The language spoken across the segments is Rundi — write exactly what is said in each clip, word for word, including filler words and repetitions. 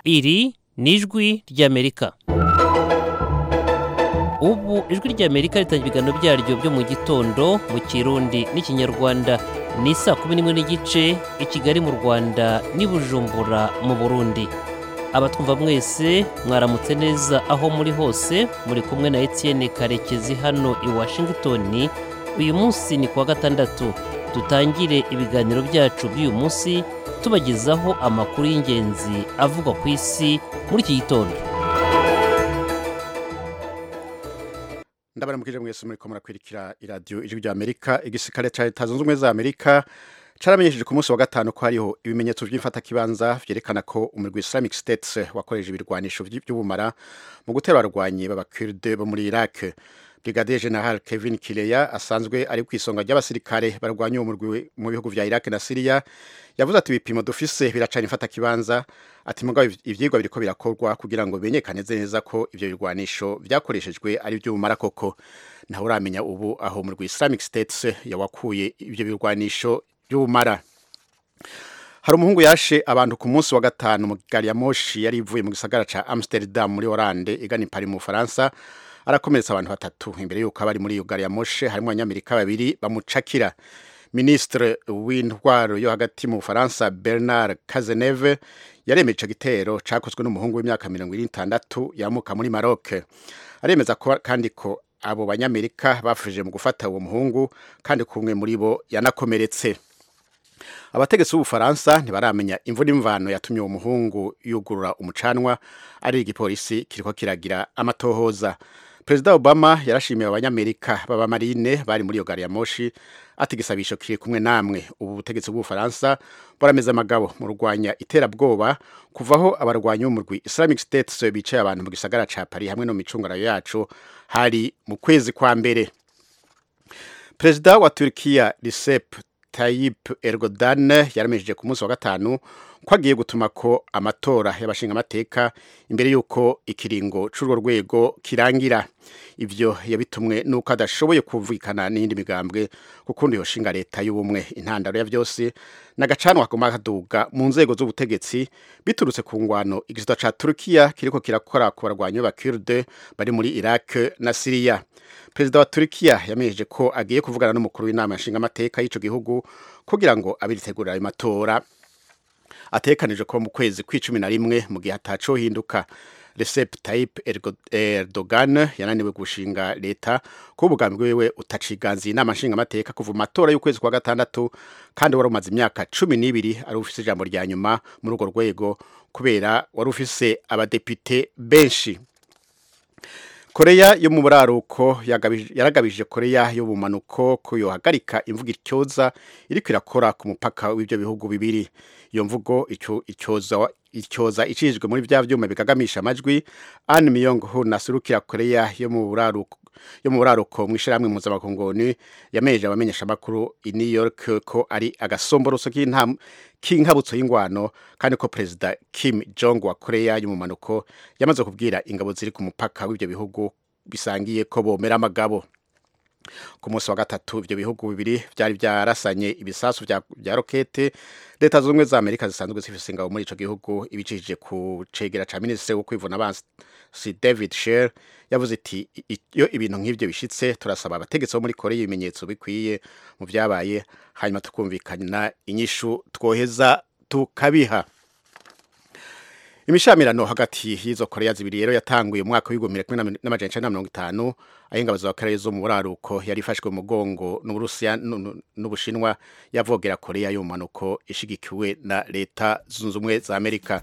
Iri ni ijwi ry'Amerika. Ubu ijwi ry'Amerika ritangira ibiganiro byaryo byo mu gitondo mu Kirundi n'Ikinyarwanda. Ni saa kumi n'imwe n'igice i Kigali mu Rwanda n'i Bujumbura mu Burundi. Abatwumva mwese mwaramutse neza aho muri hose, muri kumwe na Etienne Karekezi hano i Washington. Uyu munsi ni kuwa gatandatu. Dutangire ibiganiro byacu by'uyu munsi tubagezaho amakuru y'ingenzi avugwa ku isi muri iki gitondo. Ndabara mukije mwese muri ko murakwirikira iradio ijwi rya Amerika. Igisirikare ca Leta Zunze Ubumwe za Amerika caramenyesheje ku munsi wa gatanu ko hariho ibimenyetso by'imfata kibanza vyerekana ko umurwi Islamic State wakoreje ibirwanisho by'ubumara mu gutera abarwanyi b'Abakurde bo muri Iraq. Brigadier General Kevin Kileya asanzwe ari kwisonga ry'abasirikare barwanya umurwi mu bihugu vya Iraq na Syria yavuze ati ibipimo dufise biracana imfata kibanza, ati mugabo ivyigwa biriko birakorwa kugira ngo benyekane neza ko ivyo birwanisho vyakoreshejwe ari by'ubumara koko. Naho uramenya ubu aho umurwi Islamic State yawakuye ivyo birwanisho by'ubumara. Hari umuhungu yashe abantu ku munsi wa gatanu mu gari ya moshi yari ivuye mu gisagara ca Amsterdam muri Hollande igana i Paris mu Faransa. Arakomeretsa abantu batatu imbere yuko abari muri gari ya moshi harimo abanyamerika babiri bamucakira. Ministre w'intwaro yo hagati mu Faransa Bernard Cazeneuve yaremeje gitero cakozwe n'umuhungu w'imyaka mirongo itandatu yamuka muri Maroc. Aremeza ko kandi ko abo banyamerika bafuje mu gufata uwo muhungu kandi kumwe muri bo yanakomeretse. Abategetsi b'Ubufaransa ntibaramenya imvune imvano yatumye uwo muhungu yugurura umucanwa, ari igipolisi kiriko kiragira amatohoza. Perezida Obama yarashimiye abanyamerika baba marine bari muri yo gari ya moshi, ati gisabisho kiri kumwe namwe. Ubu butegetsi bw'Ubufaransa barameza amagabo mu rwanya iterabwoba kuvaho abarwanyi b'umurwi Islamic State bicaye abantu mu gisagara ca Paris hamwe no micungarayo yacu hari mu kwezi kwa mbere. Perezida wa Turkiya Recep Tayyip Erdogan yaramejeje ku munsi wa gatanu ko agiye gutuma ko amatora y'abashinga amateka imbere yuko ikiringo c'urwo rwego kirangira. Ivyo yabitumwe nuko adashoboye kumvikana n'indi migambwe kukundi yoshinga leta y'ubumwe. Intandaro ya vyose nagacanwa kaguma kaduga mu nzego z'ubutegetsi biturutse ku ngwano igisata ca Turkiya kiriko kirakora ku barwanyi b'Abakurde bari muri Iraq na Syria. Perezida wa Turkiya yamenyeje ko agiye kuvugana n'umukuru w'inama nshinga amateka y'ico gihugu kugira ngo abiritegurira ayo matora. Atekanije ko mu kwezi kw'icumi na rimwe mu gihe ataco hinduka. Recep Tayyip Erdogan yananiwe gushinga leta ko ubugambi bwiwe utaciganziye inama nshinga amateka kuva mu matora y'ukwezi kwa gatandatu, kandi wari umaze imyaka cumi n'ibiri ari ufise ijambo rya nyuma muri urwo rwego kubera wari ufise abadepite benshi. Korea yo mu buraruko yaragabije Korea yo mu manuko ko yohagarika imvugo ityoza iriko irakora ku mupaka w'ibyo bihugu bibiri. Iyo mvugo icyo icyoza icyoza icishijwe muri bya vyuma bigagamisha amajwi. An Myong-ho nasurukira Korea yo mu buraruko yo mu buraruko mwishiramwe mpuzamakungu yameje abamenyesha makuru i New York ko ari agasomboroso k'intam k'inkabutso y'ingwano, kandi ko President Kim Jong wa Korea yo mu manuko yamaze kubwira ingabo ziri ku mupaka w'ibyo bihugu bisangiye ko bomera amagabo. Ku munsi wa gatatu ibyo bihugu bibiri byari byarasanye ibisasu bya bya rokete. Leta z'Ubumwe za Amerika zisanzwe zifise ingabo muri ico gihugu ibicishije ku cegera ca Minisitiri wo kwivuna abansi David Sher yavuze iti iyo ibintu nk'ivyo bishitse turasaba abategetsi bo muri Korea ibimenyetso bikwiye mu vyabaye, hanyuma tukumvikana inyishu twoheza tukabiha. Imishamirano hagati y'izo Korea zibiri rero yatanguye mu mwaka w'igihumbi kimwe n'amajana icenda na mirongo itanu, aho ingabo za Korea zo mu buraruko yari ifashwe mu mugongo n'Uburusiya n'Ubushinwa yavogera Korea yo mu manuko ishigikiwe na Leta Zunze Ubumwe za Amerika.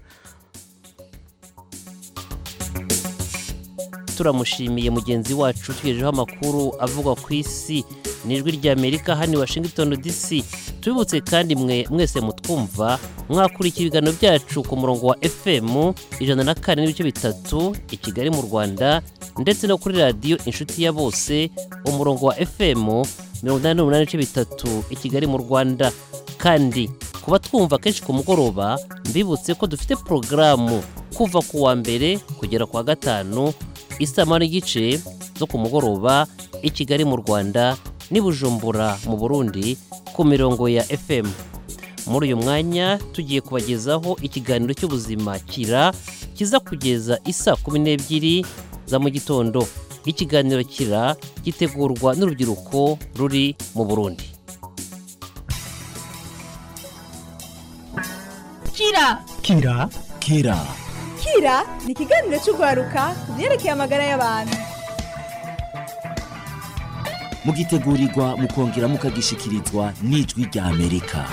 Turamushimiye mugenzi wacu tugejejeho amakuru avuga ku isi n'ijwi rya Amerika hano Washington D C. Tubibutse kandi mwe mwese mutwumva mwakurikira ibiganiro byacu ku murongo wa F M ijana na kane n'ibice bitatu i Kigali mu Rwanda, ndetse no kuri radio Inshuti ya Bose umurongo wa F M mirongo inani n'umunani n'ibice bitatu i Kigali mu Rwanda. Kandi kuba twumva kenshi ku mugoroba mbibutse ko dufite programu kuva ku wa mbere kugera ku wa gatanu isama n'igice zo ku mugoroba i Kigali mu Rwanda ni Bujumbura mu Burundi ku mirongo ya F M. Muri uyu mwanya tugiye kubagezaho ikiganiro cy'ubuzima kira kiza kugeza isa kumi n'ebyiri za mu gitondo. Ikiganiro Kira gitegurwa n'urubyiruko ruri mu Burundi. Kira Kira Kira Kira ni ikiganiro cy'urwaruka ku byerekeye amagara y'abantu. mugitegurirwa mukongera mukagishikirizwa n'ijwi rya Amerika.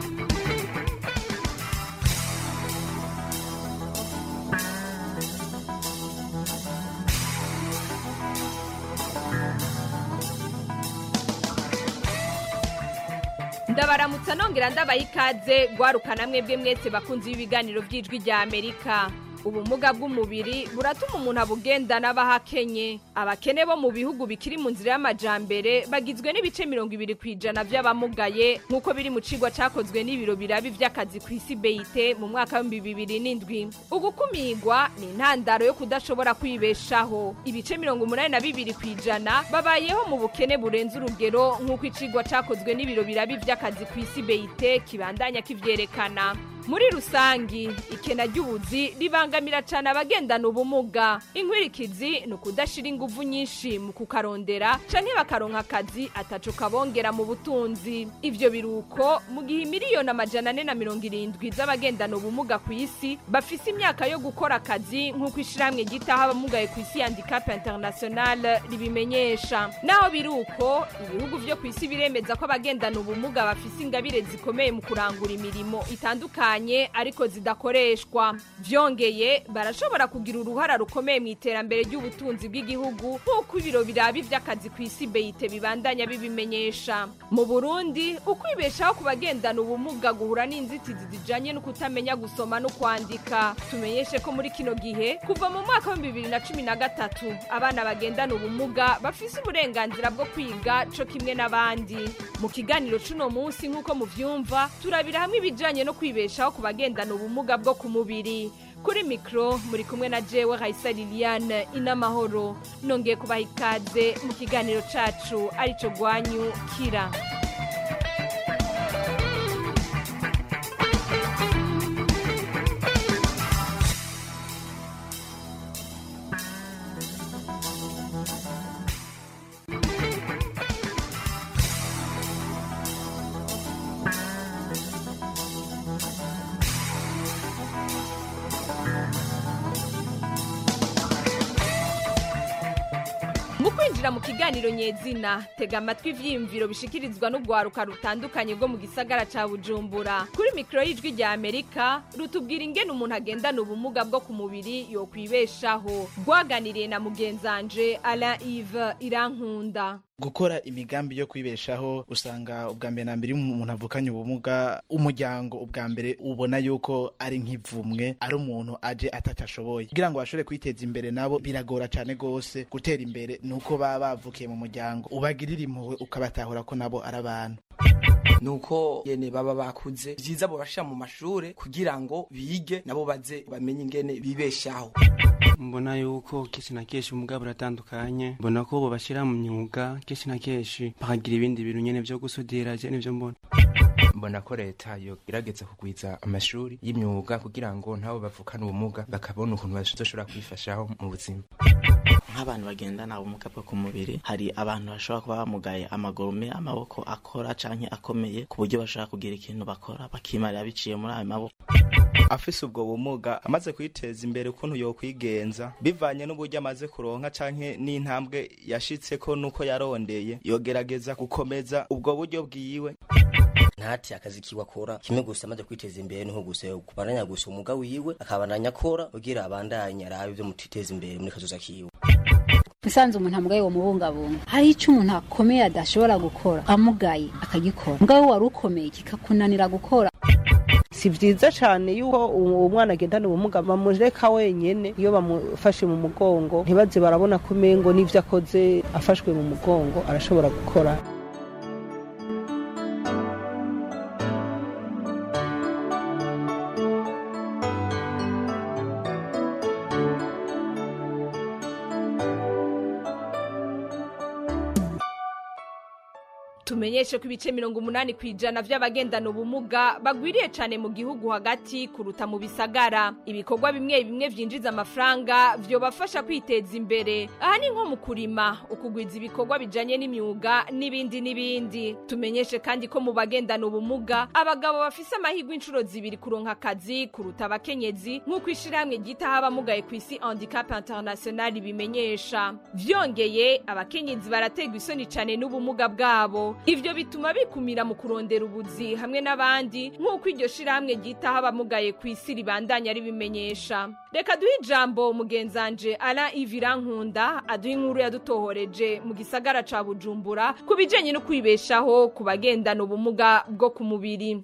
Ndabaramutsa nongera ndabaha ikaze gwarukana mwebwe mwese bakunzi b'ibiganiro by'ijwi rya Amerika. Ubumuga bw'umubiri buratuma umuntu abugendana bahakenye. Abakene bo mu bihugu bikiri mu nzira y'amajambere bagizwe n'ibice mirongo ibiri kwijana by'abamugaye nk'uko biri mu cigwa cakozwe n'ibiro birabi vy'akazi ku isi B I T mu mwaka wa bibiri n'indwi. Ugukumigwa ni intandaro yo kudashobora kwibeshaho. Ibice mirongo umunani na bibiri kwijana babayeho mu bukene burenze urugero nk'uko icigwa cakozwe n'ibiro birabi vy'akazi ku isi B I T kibandanya kivyerekana. Muri rusangi ikena ry'ubuzi ribangamira cyane abagendana ubumuga. Inkwirikizi no kudashira inguvu nyinshi mu kukarondera canke bakaronka akazi ataco kabongera mu butunzi. Ivyo biruko mu gihe miliyoni amajana ane na mirongo irindwi z'abagendana ubumuga ku isi bafise imyaka yo gukora akazi nk'uko ishiramwe gitaha abamugaye ku isi Handicap International ribimenyesha. Naho biruko ibihugu vyo ku isi biremeza ko abagendana ubumuga bafise ingabire zikomeye mu kurangura imirimo itandukanye ariko zidakoreshwa. Vyongeye barashobora kugira uruhara rukomeye mu iterambere ry'ubutunzi bw'igihugu nk'uko ibiro birabi vy'akazi ku isi B I T bibandanya bibimenyesha. Mu Burundi ukwibeshaho ku bagendana ubumuga guhura n'inzitizi zijanye no kutamenya gusoma no kwandika. Tumenyeshe ko muri kino gihe kuva mu mwaka wa bibiri na cumi na gatatu abana bagendana ubumuga bafise uburenganzira bwo kwiga co kimwe n'abandi. Mu kiganiro cuno munsi nk'uko muvyumva turabira hamwe ibijanye no kwibesha ku bagendana ubumuga bwo ku mubiri. Kuri mikro muri kumwe na jewe Raisa Liliane Inamahoro. Nongeye kubaha ikaze mu kiganiro cacu arico Gwanyu Kira. Mukwinjira mu kiganiro nyezina tega amatwi ivyiyumviro bishikirizwa n'ugwaruka rutandukanye rwo mu gisagara ca Bujumbura. Kuri mikro y'ijwi rya Amerika rutubwira ingene umuntu agendana ubumuga bwo ku mubiri yo kwibeshaho. Rwaganiriye na mugenzanje Alain Yves Irankunda. Gukora imigambi yo kwibeshaho usanga ubwa mbere na mbere umuntu avukanye ubumuga umuryango ubwa mbere ubona yuko ari nk'ivumwe ari umuntu aje atatashoboye kugira ngo bashobore kwiteza imbere nabo biragora cyane gose gutera imbere nuko baba bavukiye mu muryango ubagirira impuhwe ukabatahura ko nabo ari abantu. Nuko yene baba bakuze byiza bo bashira mu mashure kugira ngo bige nabo baze bamenye ingene bibeshaho. Mbona yuko keshi na keshi umugabo uratandukanye, mbona ko bo bashira mu myuga keshi na keshi bakagira ibindi bintu nyene byo gusudira je nivyo mbona. Mbona ko leta yo irageze kugwiza amashuri y'imyuga kugira ngo ntabo bavukana ubumuga bakabona ukuntu bashobora kwifashaho mu buzima. Nk'abantu bagendana ubumuga bwo ku mubiri hari abantu bashobora kuba bamugaye amaguru me amaboko akora canke akomeye ku buryo bashaka kugira ikintu bakora bakimarira biciye muri ayo maboko. Afise ubwo bumuga amaze kwiteza imbere ukuntu yo kwigenza bivanye n'uburyo amaze kuronka canke n'intambwe yashitseko nuko yarondeye yogerageza gukomeza ubwo buryo bwiwe. Ntati akazi kiwakora kimwe gusa amaze kwiteza imbere niho gusa kubaranya gusa umuga wiwe akabananya akora ugira abandanya arabe byo mutiteza imbere muri kazoza kiwe. Musanze umuntu amugaye wo mubungabunga hari ico umuntu akomeye adashobora gukora amugaye akagikora mugawe wari ukomeye kikakunanira gukora. Si vyiza cyane yuko umwana agendana ubumuga bamureka wenyene iyo bamufashe mu mugongo ntibaze barabona ko mengo n'ivyo akoze afashwe mu mugongo arashobora gukora. tumenyeshe ko ibice mirongo umunani kw'ijana vy'abagendana ubumuga bagwiriye cane mu gihugu hagati kuruta mu bisagara. Ibikorwa bimwe bimwe vyinjiza amafaranga vyobafasha kwiteza imbere, aha ni nko mu kurima, ukugwiza ibikorwa bijanye n'imyuga n'ibindi n'ibindi. Tumenyeshe kandi ko mu bagendana ubumuga abagabo bafise amahirwe inshuro zibiri kuronka akazi kuruta abakenyezi nk'uko ishirahamwe ryitaho abamugaye kw'isi Handicap International bimenyesha. Vyongeye abakenyezi barategwa isoni cane n'ubumuga bwabo, ivyo bituma bikumira mu kurondera ubuzi hamwe n'abandi nk'uko iryo shirahamwe ryitaho abamugaye kw'isi ribandanya ribimenyesha. Reka duhe ijambo mugenzanje Alain Ivirankunda aduha inkuru yadutohoreje mu gisagara ca Bujumbura ku bijanye no kwibeshaho ku bagendana ubumuga bwo ku mubiri.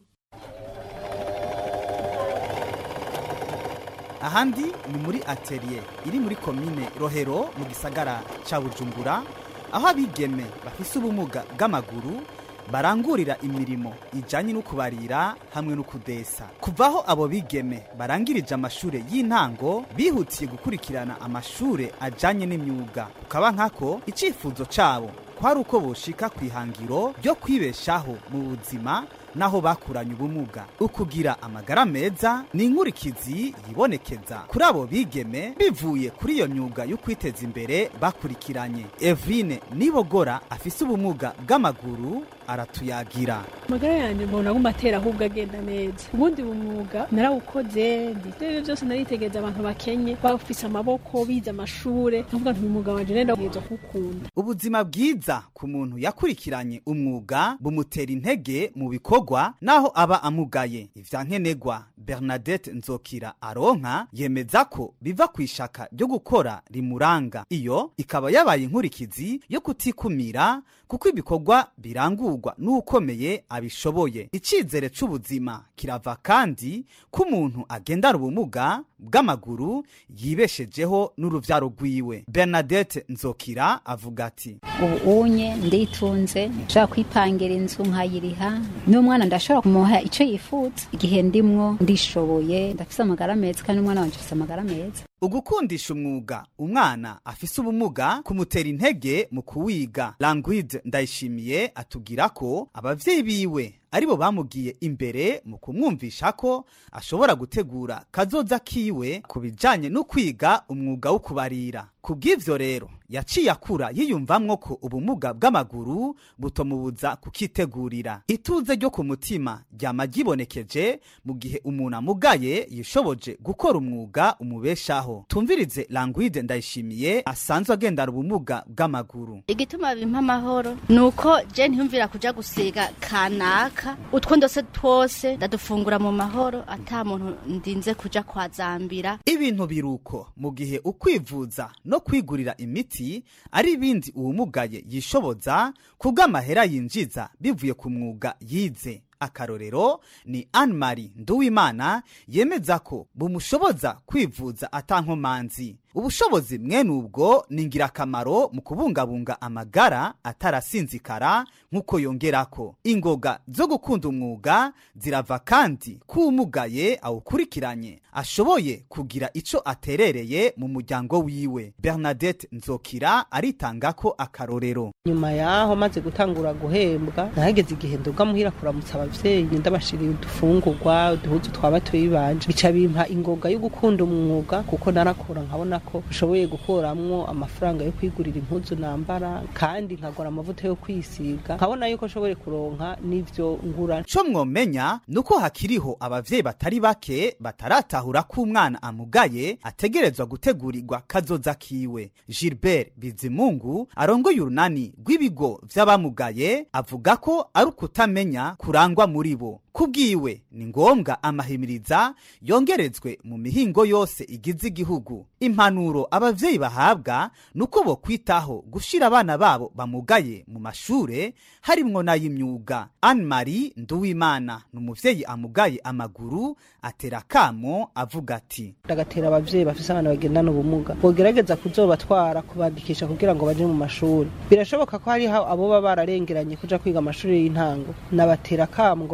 Ahandi ni muri atelier iri muri komine Rohero mu gisagara ca Bujumbura, aho abigeme bafise ubumuga bw'amaguru barangurira imirimo ijanye no kubarira hamwe no kudesa. Kuvaho abo bigeme barangirije amashure y'intango bihutiye gukurikirana amashure ajanye n'imyuga, kukaba nkako icifuzo cabo kwari uko boshika kwihangiro ryo kwibeshaho mu buzima naho bakuranye ubumuga. Ukugira amagara meza ni inkurikizi yibonekeza kuri abo bigeme bivuye kuri iyo myuga yo kwiteza imbere bakurikiranye. Evrine Nibogora afise ubumuga bw'amaguru aratuyagira. Magara yanje mbona gumatera ahubwo agenda neza. Ubundi bumwuga narawukoze ndivyo byose naritegeza abantu bakenye bafise amaboko bize amashure, ndavuga nti umwuga wanje nenda kuzo kukunda. Ubuzima bwiza ku muntu yakurikiranye umwuga bumutera intege mu bikogwa naho aba amugaye. Ivyankenegwa Bernadette Nzokira aronka yemeza ko biva kwishaka ryo gukora rimuranga. Iyo ikaba yabaye inkurikizi yo kutikumira kuko ibikorwa birangurwa n'ukomeye abishoboye. Icizere c'ubuzima kirava kandi ku muntu agendana ubumuga bw'amaguru yibeshejeho n'uruvyaro rwiwe. Bernadette Nzokira avuga ati ubu unye nditunze nshaka kwipangira inzu nkayiriha n'umwana ndashobora kumuha ico yifuza igihe ndimwo ndishoboye ndafise amagara meza kandi umwana wanje afise amagara meza. Ugukundisha umwuga umwana afise ubumuga kumutera intege mu kuwiga. Languide Ndayishimiye atubwira ko abavyeyi biwe aribo bamugiye imbere mu kumwumvisha ko ashobora gutegura kazoza kiwe kubijanye no kwiga umwuga wo kubarira. Kubw'ivyo rero yaciye akura yiyumvamwo ko ubumuga bw'amaguru butomubuza kukitegurira. Ituze ryo ku mutima ryama gibonekeje mu gihe umuntu amugaye yishoboje gukora umwuga umubeshaho. Tumvirize Languide Ndayishimiye asanzwe agendana ubumuga bw'amaguru. Igituma bimpa amahoro nuko je ntiyumvira kuja gusiga kanaka, utwo ndose twose ndadufungura mu mahoro ata muntu ndinze kuja kwazambira. Ibintu biruko mu gihe ukwivuza no kwigurira imiti ari ibindi uwumugaye yishoboza kubw'amahera yinjiza bivuye ku mwuga yize. Akarorero ni Anne-Marie Nduwimana yemeza ko bumushoboza kwivuza atankomanzi. Ubushobozi mwene ubwo ni ngirakamaro mu kubungabunga amagara atarasinzikara nk'uko yongerako. Ingoga zo gukunda umwuga zirava kandi kumugaye awukurikiranye ashoboye kugira ico aterereye mu muryango wiwe. Bernadette Nzokira aritanga ko akarorero. Nyuma yaho maze gutangura guhembwa nahageze igihe ndoga muhira kuramutsa abavyeyi ndabashiriye udufungurwa uduhuzu twabatoyi banje, bica bimpa ingoga yo gukunda umwuga kuko narakora nkabona ko ushoboye gukoramwo amafaranga yo kwigurira impuzu nambara kandi nkagura amavuta yo kwisiga, nkabona yuko shoboye kuronka n'ivyo ngura. Co mwomenya nuko hakiriho abavyeyi batari bake bataratahura ko umwana amugaye ategerezwa gutegurirwa kazoza kiwe. Gilbert Bizimungu arongoye urunani rw'ibigo vy'abamugaye avuga ko ari ukutamenya kurangwa muri bo. Kubwiwe ni ngombwa amahimiriza yongerezwe mu mihingo yose igize igihugu. Impanuro abavyeyi bahabwa nuko bo kwitaho gushira abana babo bamugaye mu mashure harimwo n'ay'imyuga. Anne-Marie Nduwimana n'umuvyeyi amugaye amaguru atera kamo avuga ati ndagatera abavyeyi bafise abana bagendana ubumuga bogerageza kuzobatwara kubandikisha kugira ngo baje mu mashuri. Birashoboka ko hari abo baba bararengeranye kuja kwiga amashuri y'intango, nabatera kamo ngo babajane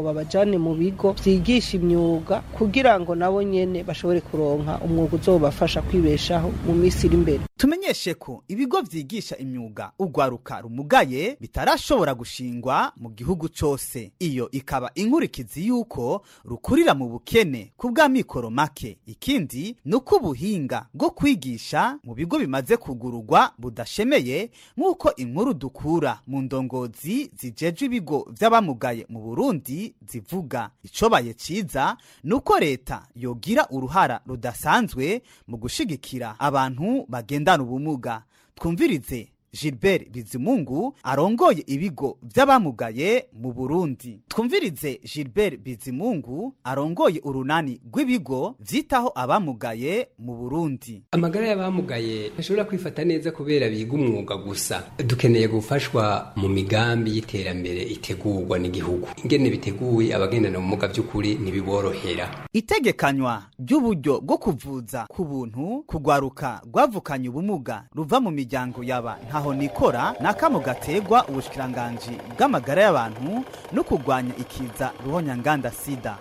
babazane mu bigo vyigisha imyuga kugira ngo nabo nyene bashobore kuronka umwuga uzobafasha kwibeshaho mu minsi iri imbere. Tumenyeshe ko ibigo vyigisha imyuga ugwaruka rumugaye bitarashobora gushingwa mu gihugu cose. Iyo ikaba inkurikizi yuko rukurira mu bukene kubwa mikoro make. Ikindi nuko ubuhinga bwo kwigisha mu bigo bimaze kugurugwa budashemeye nk'uko inkuru dukura mu ndongozi zijeje ibigo vy'abamugaye mu Burundi zivuga. Icobaye ciza nuko leta yogira uruhara rudasanzwe mu gushigikira abantu bagendana ubumuga. Twumvirize Gilbert Bizimungu arongoye ibigo vy'abamugaye mu Burundi. Twumvirize Gilbert Bizimungu arongoye urunani rw'ibigo vyitaho abamugaye mu Burundi. Amagara y'abamugaye ashobora kwifata neza kubera biga umwuga gusa. Dukeneye gufashwa mu migambi y'iterambere itegurwa n'igihugu. Ingene biteguye abagendana ubumuga by'ukuri ntibiborohera. Itegekanywa ry'uburyo bwo kuvuza ku buntu kugwaruka rwavukanye ubumuga ruva mu miryango yaba ntaho nikora nakamo gategwa ubushikiranganje bw'amagara y'abantu no kugwanya ikiza ruhonyanganda sida.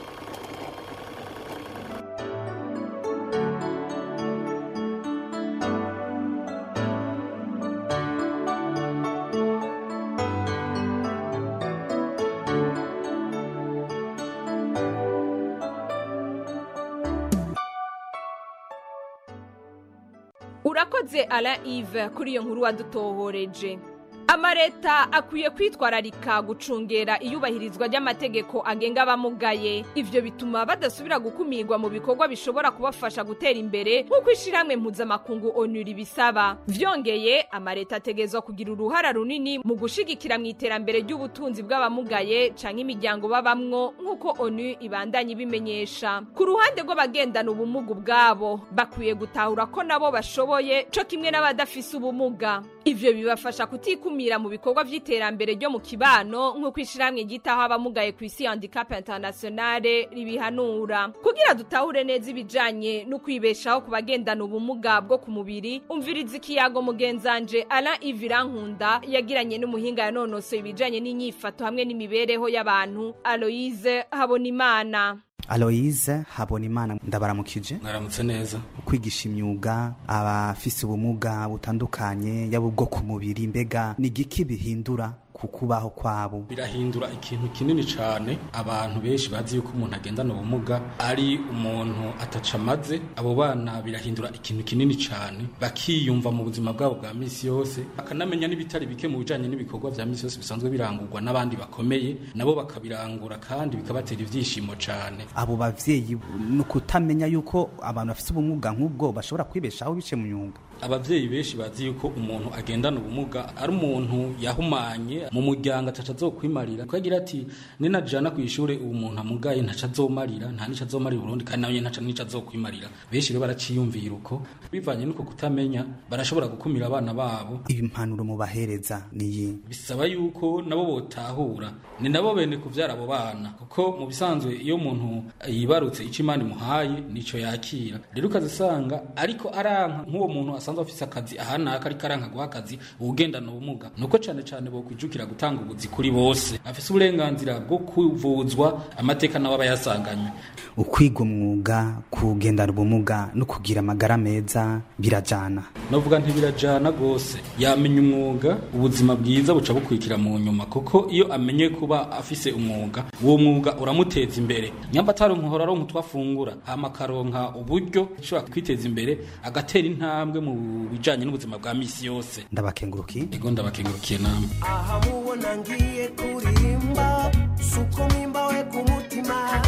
Urakoze Alain Yves kuri iyo nkuru wadutohoreje. Amareta akwiye kwitwararika gucungera iyubahirizwa ry'amategeko agenga abamugaye. Ivyo bituma badasubira gukumirwa mu bikorwa bishobora kubafasha gutera imbere nk'uko ishiramwe mpuzamakungu ONU ribisaba. Vyongeye amareta ategezwa kugira uruhara runini mu gushigikira mu iterambere ry'ubutunzi bw'abamugaye canke imiryango babamwo nk'uko ONU ibandanye bimenyesha. Ku ruhande rw'abagendana ubumuga bwabo bakwiye gutahura ko nabo bashoboye co kimwe n'abadafise ubumuga. Ivyo bibafasha kutikumira mu bikorwa vy'iterambere ryo mu kibano nk'uko ishiramwe gitaho abamugaye ku isi Handicap Internationale ribihanura. Kugira dutahure neza ibijanye no kwibeshaho ku bagendana ubumuga bwo ku mubiri, umviriza ikiyago mugenzanje Alain Yves yagiranye n'umuhinga yanonosoye ibijanye n'inyifato hamwe n'imibereho y'abantu Aloise Habonimana. Aloise Habonimana ndabaramukije. Mwaramutse neza. Kwigisha imyuga abafise ubumuga butandukanye yabo bwo ku mubiri mbega ni giki bihindura kukubaho kwabo? Birahindura ikintu kinini cyane. Abantu benshi bazi yuko umuntu agendana ubumuga ari umuntu atacamaze. Abo bana birahindura ikintu kinini cyane, bakiyumva mu buzima bwabo bwa misi yose, akanamenya n'ibitari bike mu bijanye n'ibikorwa vya misi yose bisanzwe birangurwa n'abandi bakomeye, nabo bakabirangura kandi bikabatera ivyishimo cyane. Abo bavyeyi no kutamenya yuko abantu bafise ubumuga nk'ubwo bashobora kwibeshaho bice mu myuga. Abavyeyi benshi bazi yuko umuntu agendana ubumuga ari umuntu yahumanye mu muryango atacazokwimarira. Kwagira ati ninajana ku ishure ubu umuntu amugaye ntacazomarira, nta nicazomarira Burundi kandi nawe ntaca nicazokwimarira. Benshi rero baraciyumvira uko bivanye nuko kutamenya barashobora gukumira abana babo. Impanuro mu bahereza niyi bisaba yuko nabo botahura ni nabo bene kuvyara abo bana, kuko mu bisanzwe iyo umuntu yibarutse ico Imana imuhaye nico yakira. Rero ukazisanga ariko aranka nk'uwo muntu asanzwe afise akazi ahanaka ari karanka guha akazi ugendana ubumuga. Nuko cane cane bo kwijukira gutanga ubuzi kuri bose, afise uburenganzira bwo kuvuzwa amateka nawe abayasanganywe. Ukwiga umwuga kugendana ubumuga no kugira amagara meza birajana. Novuga nti birajana gose. Yamenya umwuga ubuzima bwiza buca bukwikira mu nyuma, kuko iyo amenye kuba afise umwuga uwo mwuga uramuteza imbere. Nyamba taronka raro mutwafungura hama karonka uburyo ushobora kwiteza imbere agatera intambwe mu bijanye n'ubuzima bwa misi yose. Ndabakengurukiye. Ego ndabakengurukiye namwe. Aha mubona ngiye kurimba suko mimba we kumutima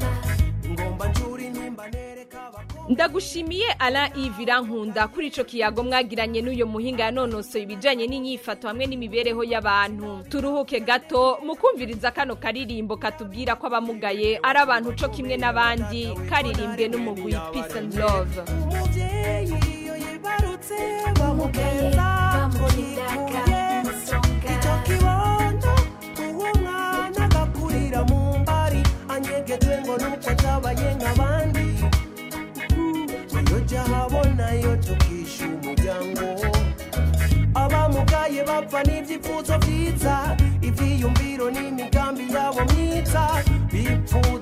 ngomba njuri nimba nereka. Ndagushimiye Alain Yves kuri ico kiyago mwagiranye n'uyo muhinga yanonosoye ibijanye n'inyifato hamwe n'imibereho y'abantu. Turuhuke gato mukumviriza kano karirimbo katubwira ko abamugaye ari abantu co kimwe n'abandi, karirimbwe n'umugwi Peace and Love. Umuvyeyi iyo yibarutse bamugeza bamugiraga icyo kibondo uwo mwana agakurira mu mbari anyegejwe ngo nuko atabaye nk'abandi. Iyo jahabona yo tukisha umuryango abamugaye bapfa n'ivyifuzo vyiza ivyiyumviro n'imigambi yabo myiza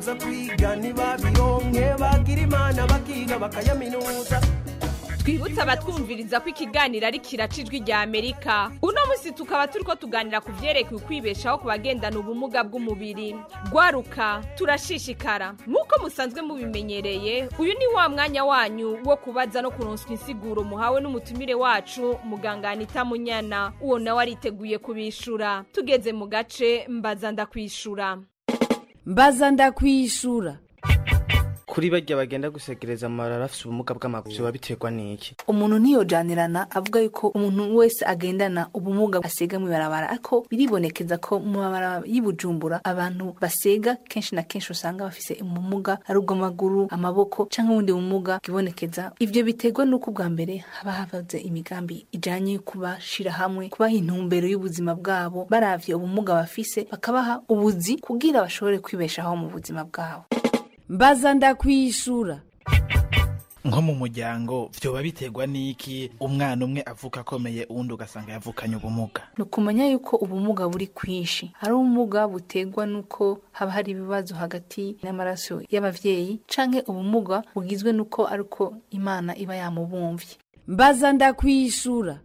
abifuza kwiga nibabironke bagira imana bakiga bakayaminuza. Twibutse abatwumviriza ko ikiganiro ari kiracijwe rya Amerika. Uno musi tukaba turiko tuganira ku vyerekeye kwibeshaho ku bagendana ubumuga bw'umubiri. Gwaruka turashishikara. Nkuko musanzwe mubimenyereye, uyu ni wa mwanya wanyu wo kubaza no kuronswa insiguro muhawe n'umutumire wacu muganga Anita Munyana. Uwo nawe ariteguye kubishura. Tugeze mu gace mbaza ndakwishura. Mbaza ndakwishura. Kuri barya bagenda gusegereza amarara afite ubumuga bw'amaguru biba biterwa n'iki? Umuntu ntiyojanirana avuga yuko umuntu wese agendana ubumuga asega mu barabara, ako biribonekeza ko mu barabara y'Ibujumbura abantu basega kenshi na kenshi usanga bafise ubumuga ari ubw'amaguru, amaboko canke ubundi bumuga bwibonekeza. Ivyo biterwa nuko bwa mbere haba havaze imigambi ijanye kubashira hamwe, kubaha intumbero y'ubuzima bwabo, baravye ubumuga bafise bakabaha ubuzi kugira bashobore kwibeshaho mu buzima bwabo. Mbaza ndakwishura. Nko mu muryango vyoba biterwa n'iki umwana umwe avuka akomeye uwundi ugasanga yavukanye ubumuga? Nukumenya yuko ubumuga buri kwishi. Hari ubumuga buterwa nuko haba hari ibibazo hagati n'amaraso y'abavyeyi canke ubumuga bugizwe nuko aruko Imana iba yamubumvye. Mbaza ndakwishura.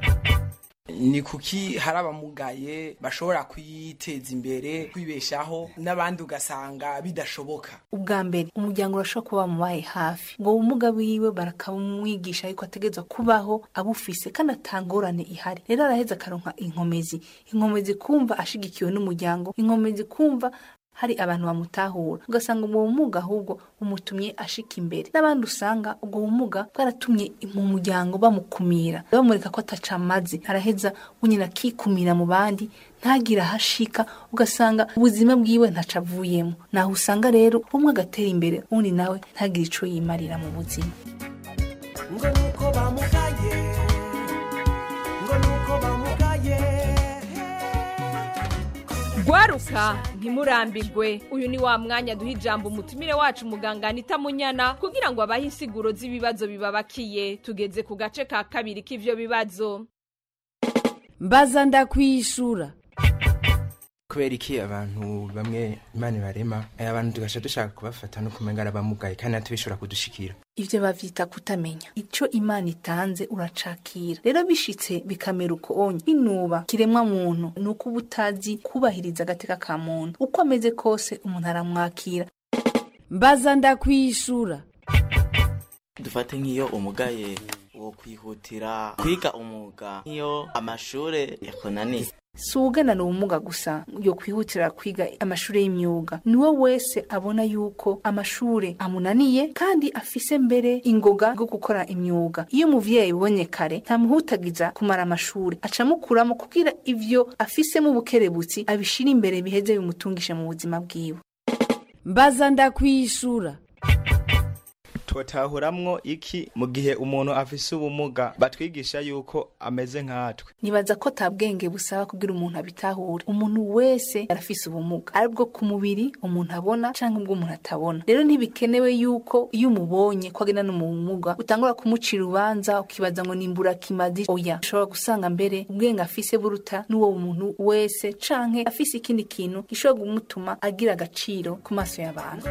Ni kuki hari abamugaye bashobora kwiteza imbere kwibeshaho n'abandi ugasanga bidashoboka? Ubwa mbere umuryango urashobora kuba mubaye hafi ngo ubumuga bwiwe barakamwigisha yuko ategezwa kubaho abufise kandi atangorane ihari. Rero araheza akaronka inkomezi inkomezi kumva ashigikiwe n'umuryango, inkomezi kumva hari abantu bamutahura, ugasanga ubwo bumuga ahubwo umutumye ashika imbere. N'abandi usanga ubwo bumuga bwaratumye mu muryango bamukumira, bamureka ko atacamaze, araheza unyina kikumira mu bandi ntagira hashika, ugasanga ubuzima bwiwe ntacavuyemo. Naho usanga rero umwe agatera imbere undi nawe ntagira ico yimarira mu buzima. Ngo nuko bamugaye, ngo nuko bamugaye. Gwaruka ntimurambirwe. Uyu ni wa mwanya duha ijambo umutumire wacu muganga Anita Munyana kugira ngo abahe insiguro z'ibibazo bibabakiye. Tugeze ku gace ka kabiri k'ivyo bibazo. Mbaza ndakwishura. Kubera iki abantu bamwe Imana barema abantu tugasha dushaka kubafata no kumengana bamugaye kandi atubishura kudushikira? Ivyo bavyita kutamenya ico Imana itanze uracakira. Rero bishitse bikamera uko onye inuba kiremwa muntu nuko ubutazi kubahiriza agateka ka muntu uko ameze kose umuntu aramwakira. Mbaza ndakwishura. Dufate nk'iyo umugaye wo kwihutira kwiga umuga iyo amashure yakonaniye. Sugana no ubumuga gusa yo kwihutira kwiga amashure y'imyuga. Niwe wese abona yuko amashure amunaniye kandi afise mbere ingoga go gukora imyuga. Iyo muvyeyi ubonye kare ntamuhutagiza kumara amashure, acamukuramo kugira ivyo afise mu bukerebutsi abishira imbere biheze bimutungishe mu buzima bwiwe. Mbaza ndakwishura. Twotahuramwo iki mu gihe umuntu afise ubumuga batwigisha yuko ameze nkatwe? Nibaza ko tabwenge busaba kugira umuntu abitahure. Umuntu wese arafise ubumuga, aribwo ku mubiri umuntu abona canke ubwo umuntu atabona. Rero ntibikenewe yuko iyo umubonye ko agenda n'ubumuga utangura kumucira ubanza ukibaza ngo nimbura kimazi. Oya, ushobora gusanga mbere ubwenge afise buruta n'uwo muntu wese canke afise ikindi kintu gishobora kumutuma agira agaciro ku maso y'abantu.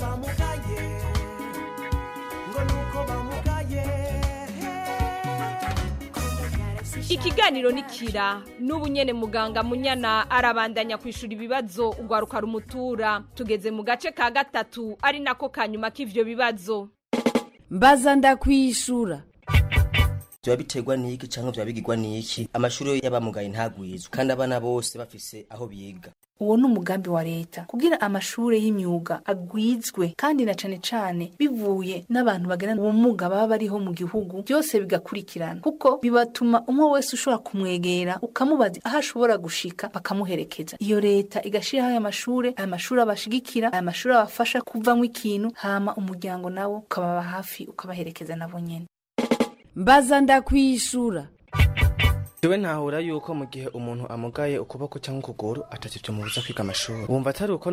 Ikiganiro nikira n'ubu nyene muganga Munyana arabandanya kwishura ibibazo ugwaruka rumutura. Tugeze mu gace ka gatatu ari nako kanyuma k'ivyo bibazo. Mbaza ndakwishura. Vyo biterwa n'iki canke vyo bigirwa n'iki? Amashuri y'abamugaye ntagwizwe kandi abana bose bafise aho biga. Uwo n'umugambi wa leta kugira amashure y'imyuga agwizwe kandi na cane cane bivuye n'abantu bagena ubumuga baba bariho mu gihugu byose bigakurikirana, kuko bibatuma umwe wese ushobora kumwegera ukamubaza aho ashobora gushika bakamuherekeza. Iyo leta igashiraho aya mashure, aya mashure abashigikira, aya mashure abafasha kuvamwo ikintu, hama umuryango nawo ukababa hafi ukabaherekeza nabo nyene. Mbaza ndakwishura. Jewe ntahura yuko mu gihe umuntu amugaye ukuboko cyangwa ukuguru atacyo mubuza kwiga amashuri. Wumva atari uko none?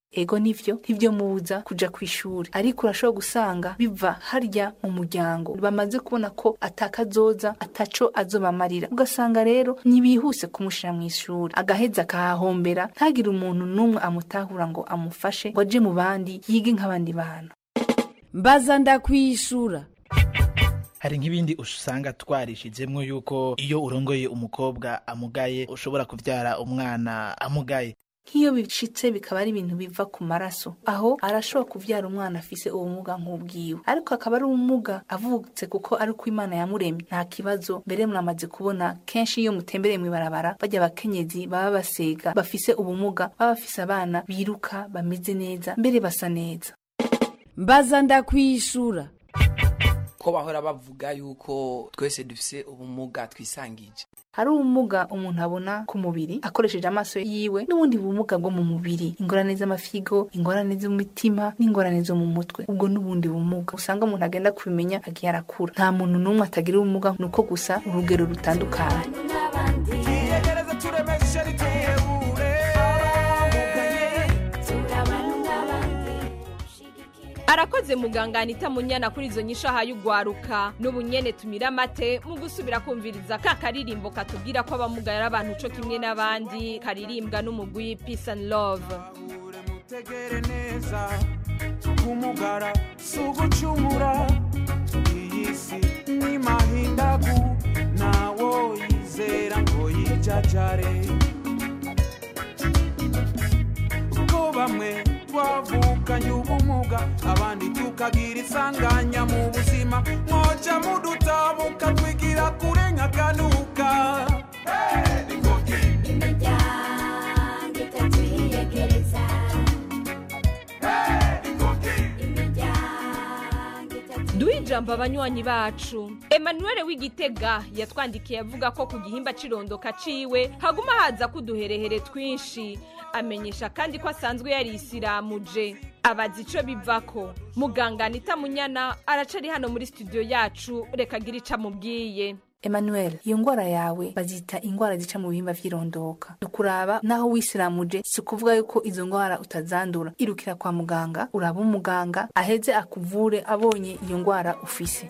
ego nivyo ntivyo mubuza kuja kw'ishuri, ariko urashobora gusanga biva harya mu muryango bamaze kubona ko atakazoza ataco azobamarira, ugasanga rero ntibihuse kumushira mw'ishuri, agaheza akahahombera ntagire umuntu n'umwe amutahura ngo amufashe ngo aje mu bandi yige nk'abandi bantu. Mbaza ndakwishura. Hari nk'ibindi usanga twarishizemwo yuko iyo urongoye umukobwa amugaye ushobora kuvyara umwana amugaye. Nk'iyo bicitse bikaba ari ibintu biva ku maraso, aho arashobora kuvyara umwana afise ubumuga nk'ubwiwe, ariko akaba ari ubumuga avutse kuko ari uko Imana yamuremye, nta kibazo. Mbere muramaze kubona kenshi iyo mutembereye mw'ibarabara bajya abakenyezi baba basega bafise ubumuga baba bafise abana biruka bameze neza mbere basa neza. Mbaza ndakwishura. Ko bahora bavuga yuko twese dufise ubumuga twisangije. Hari ubumuga umuntu abona ku mubiri akoresheje amaso yiwe, n'ubundi bumuga bwo mu mubiri, ingorane z'amafigo, ingorane z'umutima n'ingorane zo mu mutwe. Ubwo n'ubundi bumuga usanga umuntu agenda kubimenya agiye arakura. Nta muntu n'umwe atagira ubumuga, nuko gusa urugero rutandukanye. Arakoze muganga Anita Munyana kuri izo nyisha hayugwaruka. N'ubunyene tumira mate mu gusubira kumviriza ka karirimbo katubwira ko abamugara abantu cyo kimwe n'abandi, karirimbwa n'umugwi Peace and Love. Tegere neza kumugara sugucumura iyisi ni mahindagu nawo yizera ngo yijajare ko bamwe twavukanye ubumuga abandi tukagira isanganya mu buzima mwoja mudutabuka twigira kure nk'akanuka. Imiryango itatu yiyegereza, duijamba abanywanyi bacu. Emmanuel w'Igitega yatwandikiye avuga ko ku gihimba cirondoka ciwe haguma haza kuduherehere twinshi, amenyesha kandi ko asanzwe yari isiramuje. Abazi ico bivako. Muganga Anita Munyana aracari hano muri studio yacu, reka gira ica mubwiye. Emmanuel, iyo ngwara yawe bazita ingwara zica mu bihimba vy'irondoka. Dukuraba naho wisiramuje si kuvuga yuko izo ngwara utazandura. Irukira kwa muganga, uraba umuganga aheze akuvure abonye iyo ngwara ufise.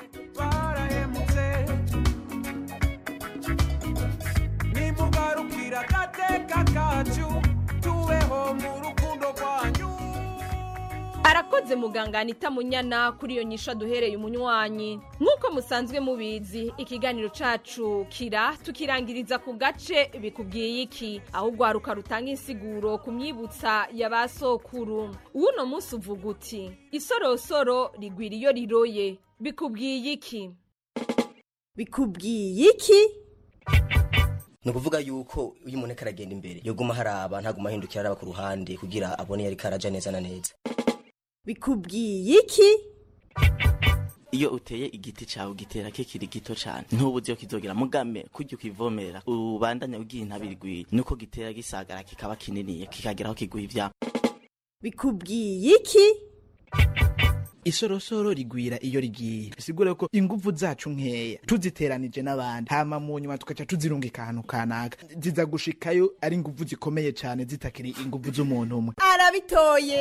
Ni mugarukira gateka kacu tuweho mu rukundo rwanyu. Arakoze muganga Anita Munyana kuri iyo nyisha duhereye umunywanyi. Nkuko musanzwe mubizi, ikiganiro cacu kira tukirangiriza ku gace bikubwiye iki, aho gwaruka rutanga insiguro ku myibutsa y'abasokuru. Uno munsi uvuga uti isorosoro rigwira iyo riroye, bikubwiye iki? Bikubwiye iki? Nukuvuga yuko uyu muntu karagenda imbere yoguma haraba ntaguma hindukira araba ku ruhande kugira abone yari karaja neza na neza. Bikubwiye iki? Iyo uteye igiti cawe gitera kikiri gito cyane ntubuze yo kizogira mugame kujya ukivomera ubandanya ugiye ntabirigwiye nuko gitera gisagara kikaba kinini kikageraho kiguha ivya. Bikubwiye iki? Isorosoro rigwira iyo rigiye, sigura ko inguvu zacu nkeya tuziteranije n'abandi hama mu nyuma tukaca tuzirungika ahantu kanaka ziza gushikayo ari inguvu zikomeye cyane zitakiri inguvu z'umuntu umwe. Arabitoye.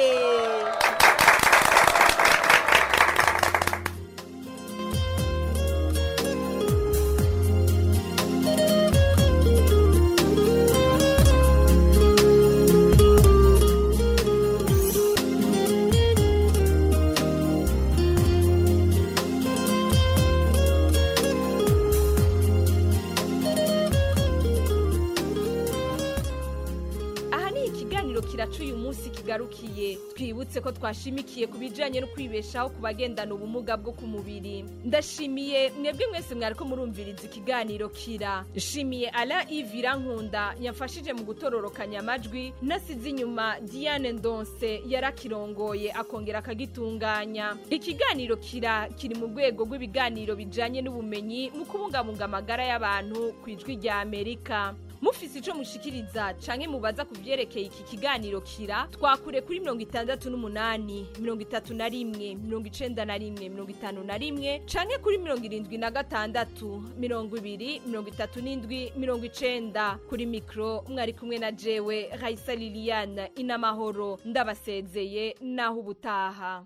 Uyu munsi kigarukiye, twibutse ko twashimikiye kubijanye no kwibeshaho kubagendana ubumuga bwo ku mubiri. Ndashimiye mwebwe mwese mwari ko murumviriza ikiganiro kira. Nshimiye Alain Ivira Nkunda yamfashije mu gutororokanya amajwi, nasize inyuma Diane Ndonse yarakirongoye akongera akagitunganya. Ikiganiro kira kiri mu rwego rw'ibiganiro bijanye n'ubumenyi mu kubungabunga amagara y'abantu kwijwi rya Amerika. mufise ico mushikiriza canke mubaza kuvyerekeye iki kiganiro kira twakure kuri mirongo itandatu n'umunani mirongo itatu na rimwe mirongo icenda na rimwe mirongo itanu na rimwe canke kuri mirongo irindwi na gatandatu mirongo ibiri mirongo itatu n'indwi mirongo icenda. Kuri mikro mwari kumwe na jewe Raisa Liliane inamahoro ndabasezeye naho ubutaha.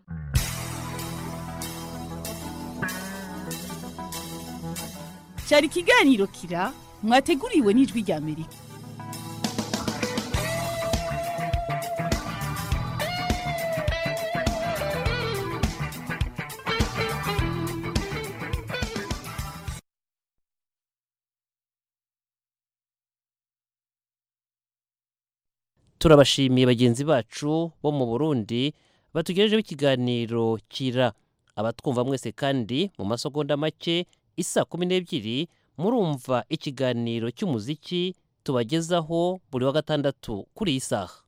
Cyari ikiganiro kira mwateguriwe n'ijwi rya Amerika. Turabashimiye bagenzi bacu bo mu Burundi batugejejeho ikiganiro kira. Abatwumva mwese kandi mu masegonda make isa kumi n'ebyiri murumva ikiganiro cy'umuziki tubagezaho buri wa gatandatu kuri iyi saha.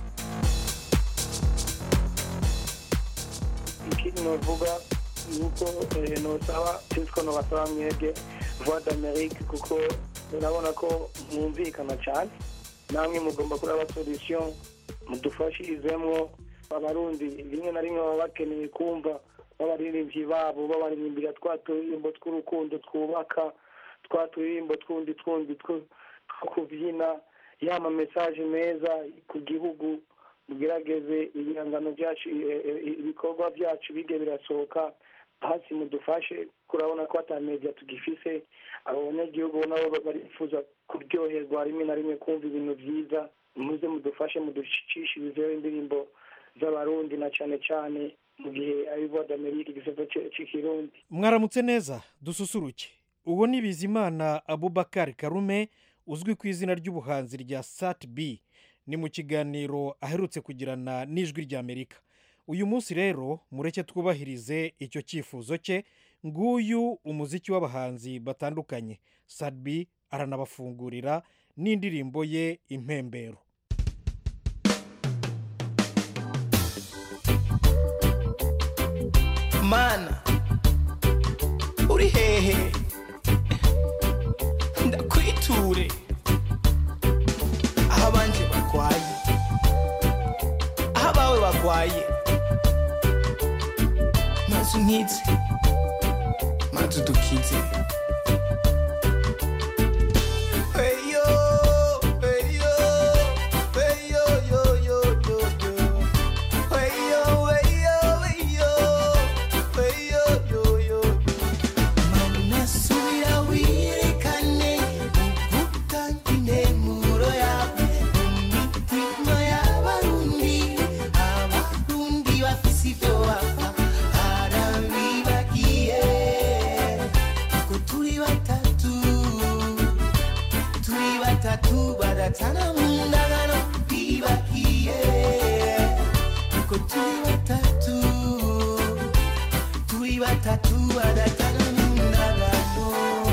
Ikindi novuga nuko nosaba Cisco no basaba mwebwe Voix d'Amérique kuko urabona ko mwumvikana cyane, namwe mugomba kuraba solution mudufashirizemwo abarundi rimwe na rimwe baba bakeneye kumva abaririmbyi babo babaririmbira twaturirimbo tw'urukundo twubaka twaturirimbo twundi twundi two kubyina yama message meza ku gihugu mugerageze ibihangano byacu ibikorwa byacu bige birasohoka hasi mudufashe kurabona ko atamedia tugifise abanyagihugu nabo barifuza kuryoherwa rimwe na rimwe kumva ibintu byiza muze mudufashe mudushishirizeho indirimbo z'abarundi na cyane cyane mu gihe ari Voix d'Amérique gisata cy'ikirundi. Mwaramutse neza dususuruke. Uwo ni Bizimana Abubakar Karume uzwi ku izina ry'ubuhanzi rya Sat B, ni mu kiganiro aherutse kugirana n'ijwi rya Amerika. Uyu munsi rero mureke twubahirize icyo cyifuzo cye, nguyu umuziki w'abahanzi batandukanye. Sat B aranabafungurira n'indirimbo ye Impembero. Mana uri hehe ndakwiture aho abanje bagwaye aho abawe bagwaye maze unkize maze udukize. Tana mundagano bibakiye uko turi batatu turi batatu adatana mundagano.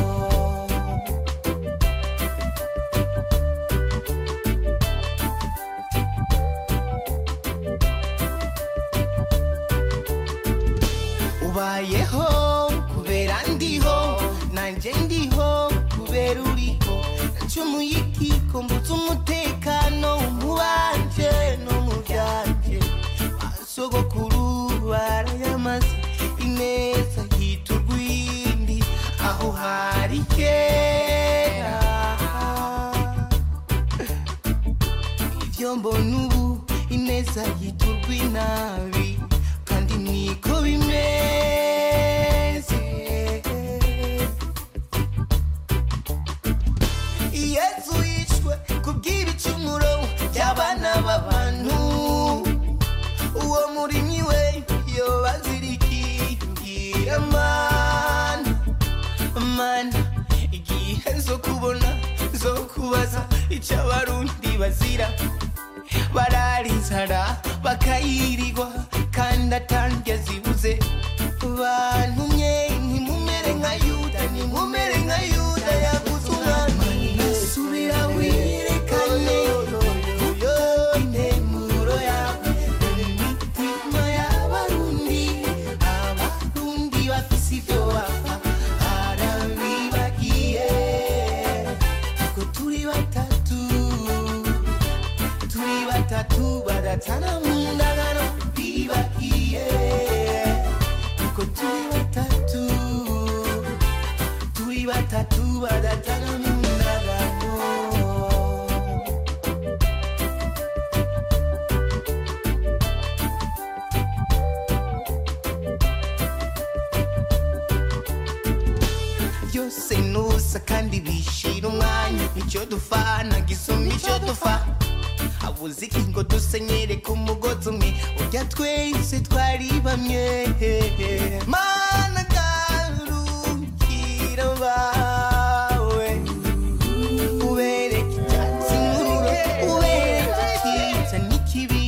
Ubayeho kubera ndiho nanje ndiho kubera uriho Chumuyiki kumbutsa umutekano mubanje no mujanje asogokuru barayamaze ineza hiturwindi aho hari kera ivyo mbona ubu ineza hiturwinabi kandi niko bimeze. Yesu yishwe kubw'ibicumuro by'abana b'abantu, uwo murimyi we yobazirikiye mana mana igihe zo kubona zo kubaza icyo abarundi bazira bararizara bakayirirwa kandi atange zibuze. Bantumye ntimumere nka Yuda ntimumere nka Yuda yaguze umwana subira wirekane intemuro yawe imitima y'abarundi abarundi bafise ibyo bapfa harabibagiye ko turi batatu batatu badatana mu ndagano bibagiye kuko turi batatu turi batatu badatana mu ndagano. Byose nusa kandi bishira umwanya icyo dufana gisumba icyo dufa abuze iki ngo dusenyere ku mugozi umwe urya twese twari bamwe mana garukira bawe ubereke icyatsi n'ururo ubereke icyiza n'ikibi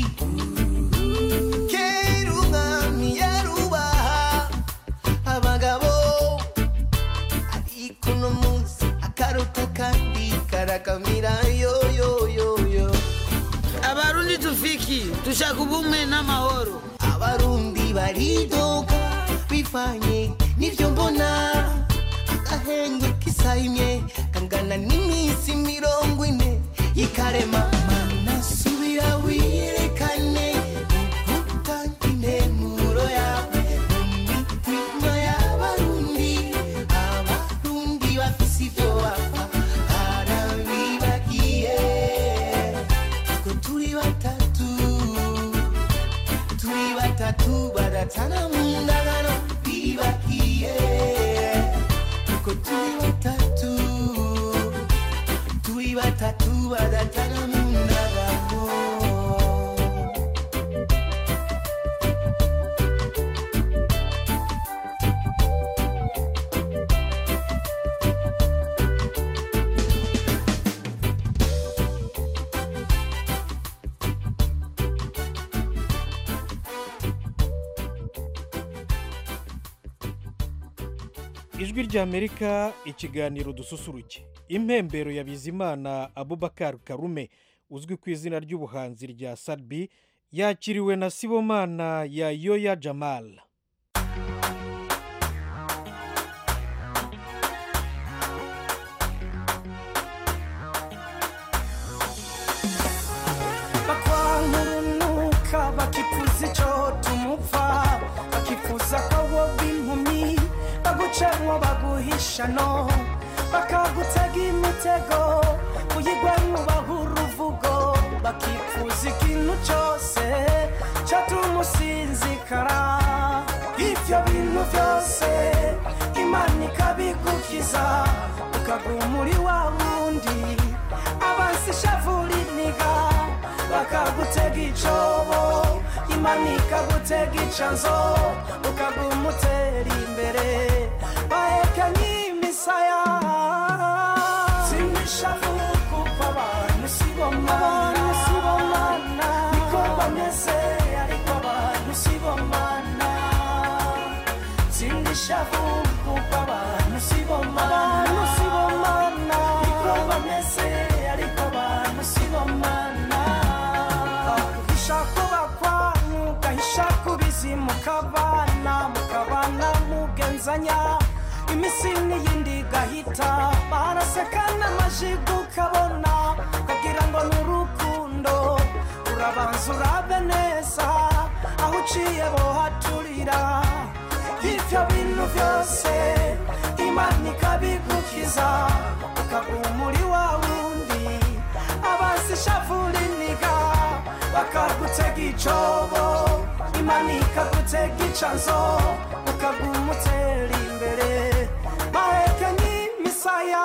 kera umwami yarubaha abagabo ariko uno munsi akaruta kandi karakamira yo yo yo yo. Abarundi tufiki tushaka ubumwe n'amahoro. Abarundi baridoga bivanye n'ivyo mbona agahenge kisayimye kangana n'iminsi mirongo ine yikarema mana subira wirekane ukutanga intemuro yawe mu mitima y'abarundi abarundi bafise ivyo bapfa harabibagiye ko turi batatu turi batatu badatana mu ndagano bibagiye ko turi batatu turi batatu badatana mu ndagano. ijwi ry'Amerika ikiganiro dususuruke. Impembero ya Bizimana Abubakar Karume uzwi ku izina ry'ubuhanzi rya Sadbi yakiriwe na Sibomana ya Yoya Jamal. Bakwangurunuka bakifuza icyo tumupfa bakifuza ko woba impumyi bagucanwa baguhishano bakagutega imitego uyigwamo bahura uvugo bakifuza ikintu cyose cyatuma usinzikara ibyo bintu byose Imana ikabigukiza ukaguma muri wa wundi abansi shavura iniga bakagutega icobo Imana ikagutega icanzo ukaguma utera imbere bahekanye imisaya simishavu kuko abantu sibomana sibomana niko bameze ariko abantu sibomana simishavu kuko abantu sibomana sibomana niko bameze ariko abantu sibomana ishako bakwanyu gahishako bizimukabana mukabana mugenzanya imisi n'iyindi gahita barasekana amajigo ukabona ukagira ngo n'urukundo urabanza urabe neza aho uciye bohaturira ivyo bintu vyose Imana ikabigukiza ukaguma muri wa wundi abansi shavura iniga bakagutega icobo Imana ikagutega icanzo ukaguma utera imbere bahekanye imisaya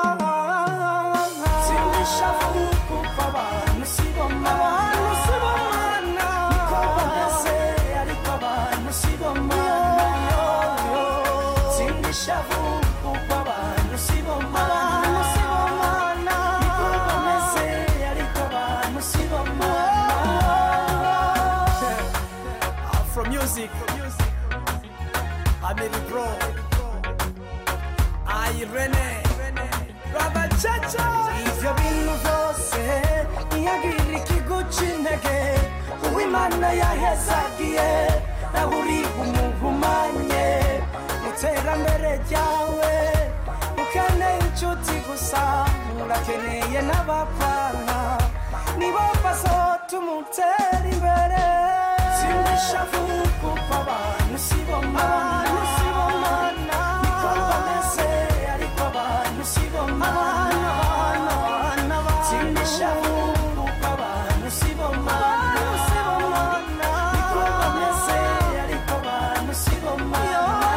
simishavu kuko abantu sibomana sibomana niko bameze ariko abantu sibomana simishavu kuko abantu sibomana sibomana niko bameze ariko abantu sibomana. From music Amiri bro Irene Baba Chacha ivyo bintu vyose niyagira ikiguca intege uw'Imana yahezagiye nawe uri umuhumanye iterambere ryawe ukeneye inshuti gusa urakeneye n'abapfana nibo basohoka tumutera imbere simishavu kuko abantu sibomana sibomana niko bameze ariko abantu sibomana simishavu kuko abantu sibomana sibomana niko bameze ariko abantu sibomana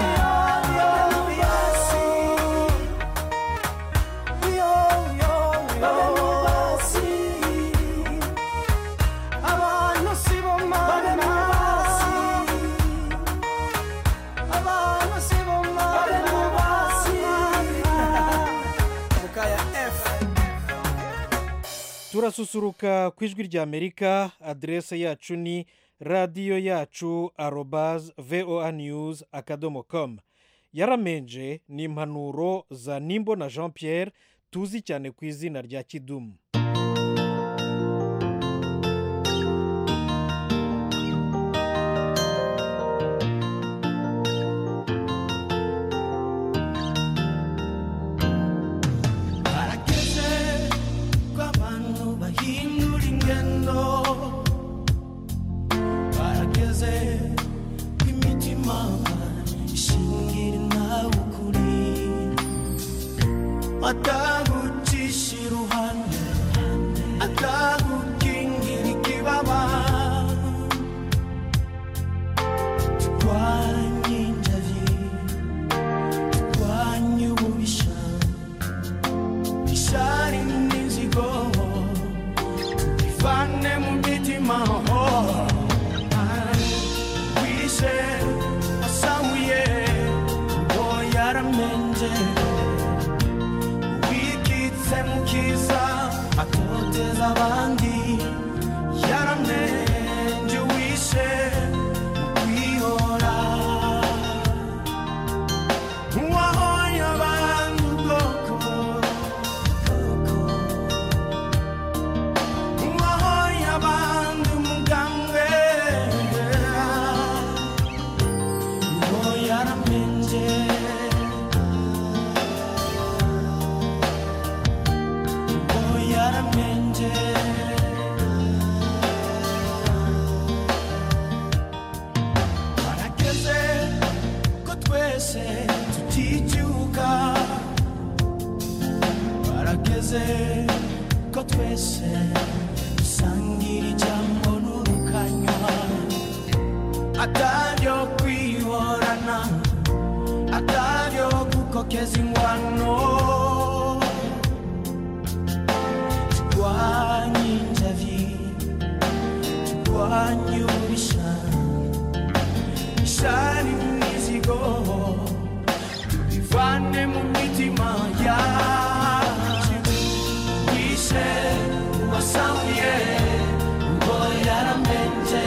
turasusuruka ku ijwi ry'amerika aderese yacu ni radiyo yacu arobaz voa news akadomo com. yaramenje ni impanuro za nimbo na jean pierre tuzi cyane ku izina rya kidumu. atagucisha iruhande atagukingira ikibaba turwanye injavi turwanye ububisha ishari n'inzigo bivane mu mitima wishe wasamuye ngo yaramenje mukiza atoteza abandi yaramenje wishe kwihora uwahoye abantu ubwoko uwahoye abantu umugambwe uwo yaramenje barageze ko twese tuticyuka barageze ko twese dusangira ijambo n'urukanywa ataryo kwihorana ataryo gukokeza ingwano turwanye injavi turwanye ububisha ishari n'inzigo tubivane mu mitima yacu wishe uwasamuye ngo yaramenje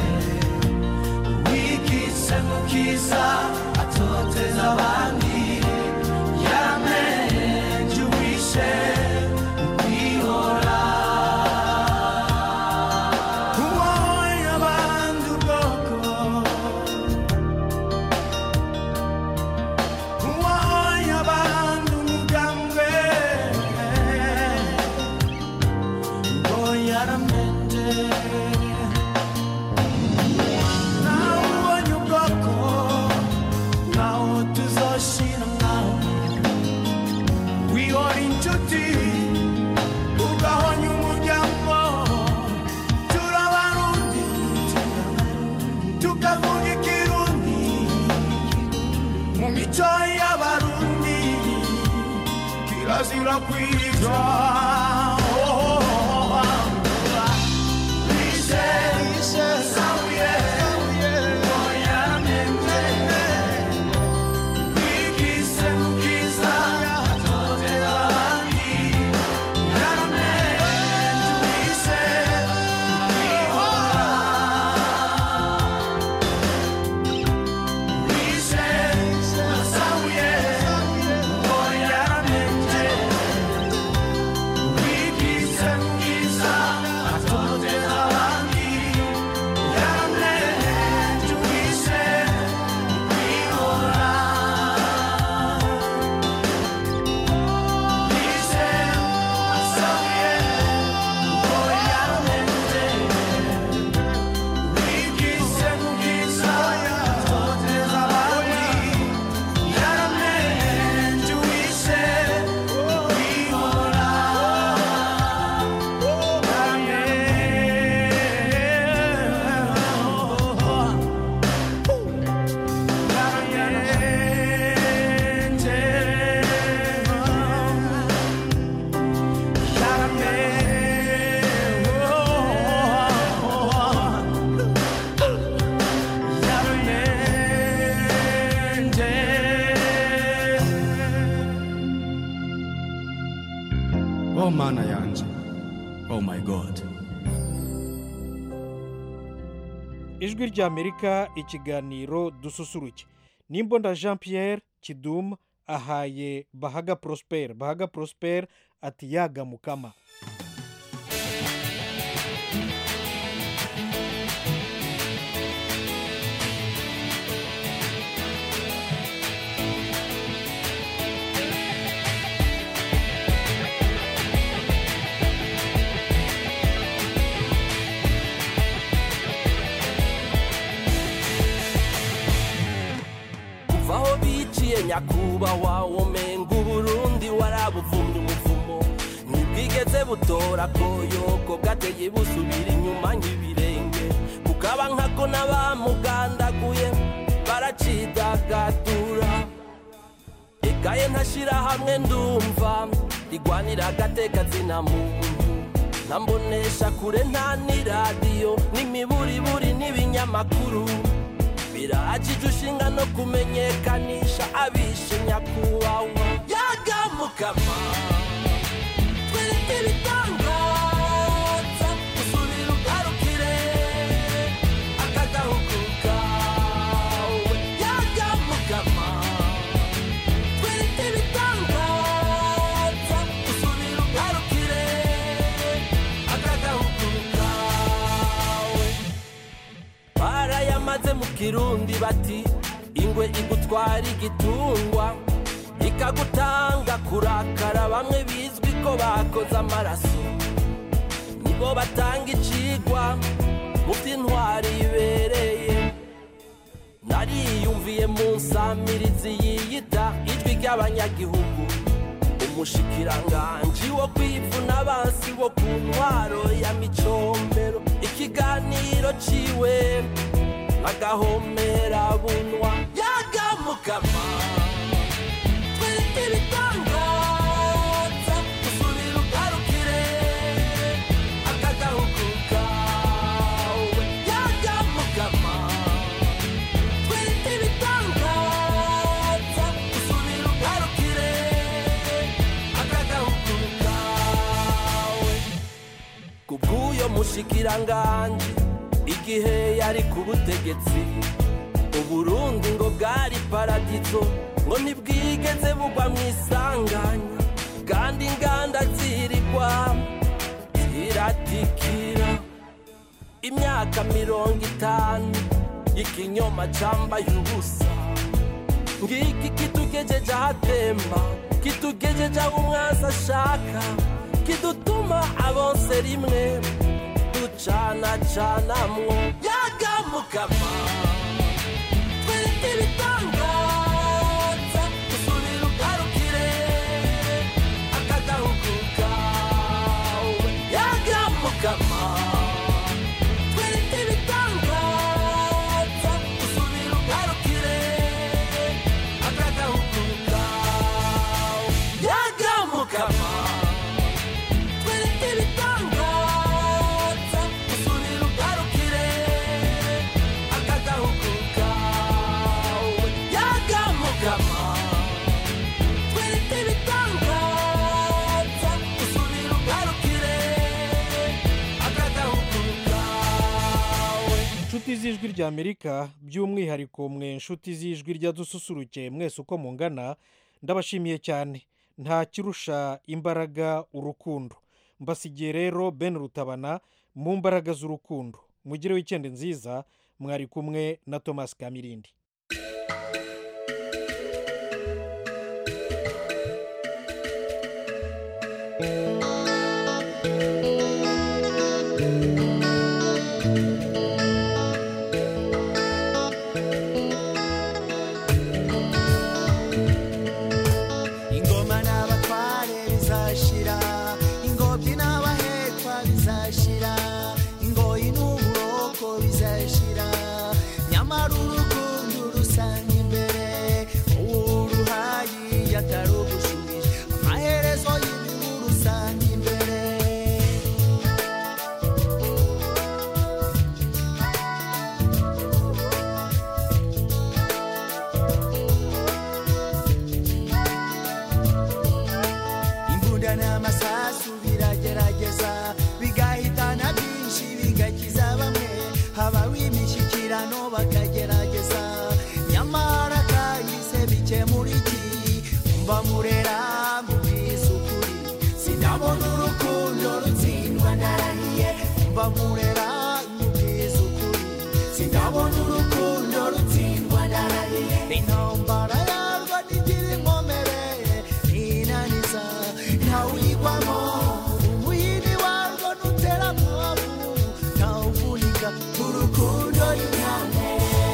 wigize mukiza atoteza abandi yaramenje wishe kirazira kwiga we ijwi ry'amerika ikiganiro dususuruke nimbonda jean pierre kidum ahaye bahaga prosper bahaga prosper ati yaga mukama. vaho biciye nyakubahwa womenga uburundi warabuvumye umuvumo ntibwigeze butora koyoko bwateye busubira inyuma nk'ibirenge kukaba nkako n'abamugandaguye baracidagadura ekaye ntashira hamwe ndumva igwanira agateka zina muntu ntambonesha kure nta n'iradiyo n'imiburiburi n'ibinyamakuru birajije ushinga no kumenyekanisha abishe nyakubahwa yaga mukama twereke ibitangaza usubira ugarukire akagahugu kawe yaga mukama twereke ibitangaza usubira ugarukire akagahugu kawe barayamaze mu kirundi bati ingwe igutwara igitungwa ikagutanga kurakara bamwe bizwi ko bakoze amaraso nibo batanga icigwa mu by'intwari ibereye nariyumviye mu nsamirizi yiyita ijwi ry'abanyagihugu umushikiranganji wo kwivuna abansi bo ku ntwaro ya micombero ikiganiro ciwe agahomera bunwa yaga mukama twereke ibitangaza usubira ugarukire akagahugu kawe yaga mukama twereke ibitangaza usubira ugarukire akagahugu kawe kubw'uyo mushikiranganji igihe yari ku butegetsi uburundi ngo bwari paradizo ngo ntibwigeze bugwa mu isanganya kandi inganda zirigwa ziratikira imyaka mirongo itanu ikinyoma cambaye ubusa ngiki kitugejeje ahatemba kitugejeje aho umwasi ashaka kidutuma abonse rimwe ducana canamwo yaga mukama twereke ibitangaza usubira ugarukire akagahugu kawe yaga mukama twereke ibitangaza usubira ugarukire akagahugu kawe yaga mukama twereke ibitangaza usubira ugarukire akagahugu kawe yaga mukama twereke ibitangaza usubira ugarukire akagahugu kawe. inshuti z'ijwi ry'amerika by'umwihariko mwe inshuti z'ijwi rya dususuruke mwese uko mungana ndabashimiye cyane nta kirusha imbaraga urukundo mbasigiye rero Ben Rutabana mu mbaraga z'urukundo mugire wikendi nziza mwari kumwe na Thomas Kamirindi. ingoma n'abatware bizashira ingobyi n'abahekwa bizashira ingoyi n'uburoko bizashira nyamara urukundo rusanga imbere uruhayi yatarugushubije amaherezo y'ibihu rusanga imishyikirano bakagerageza nyamara kahise bike muri iki umva murera nkubwiza ukuri sinabona urukundo rutsindwa narahiye umva murera nkubwiza ukuri sinabona urukundo rutsindwa narahiye intambara yarwo ntigira inkomere ntinaniza ntawuyigwamo umuyini warwo ntutera mwabu ntawuvunika urukundo runyane